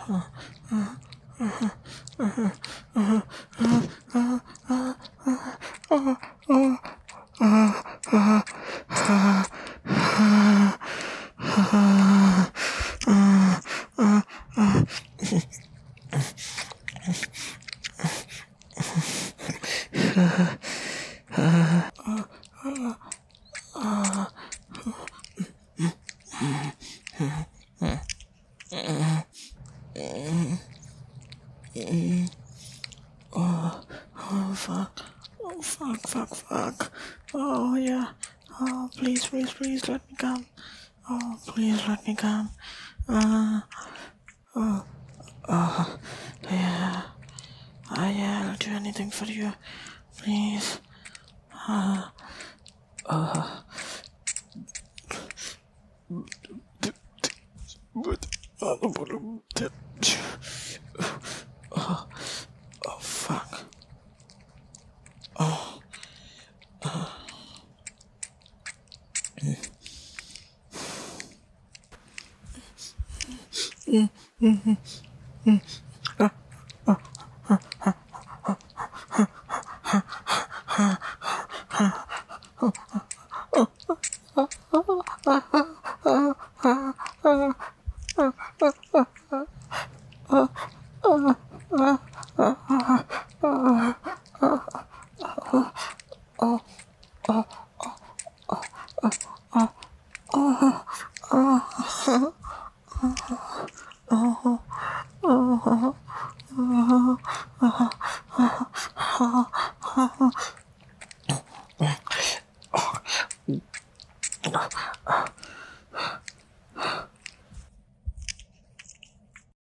Oh fuck. Oh fuck. Oh yeah. Oh please let me come. Oh please let me come. Yeah. Yeah, I'll do anything for you. Please. Oh fuck.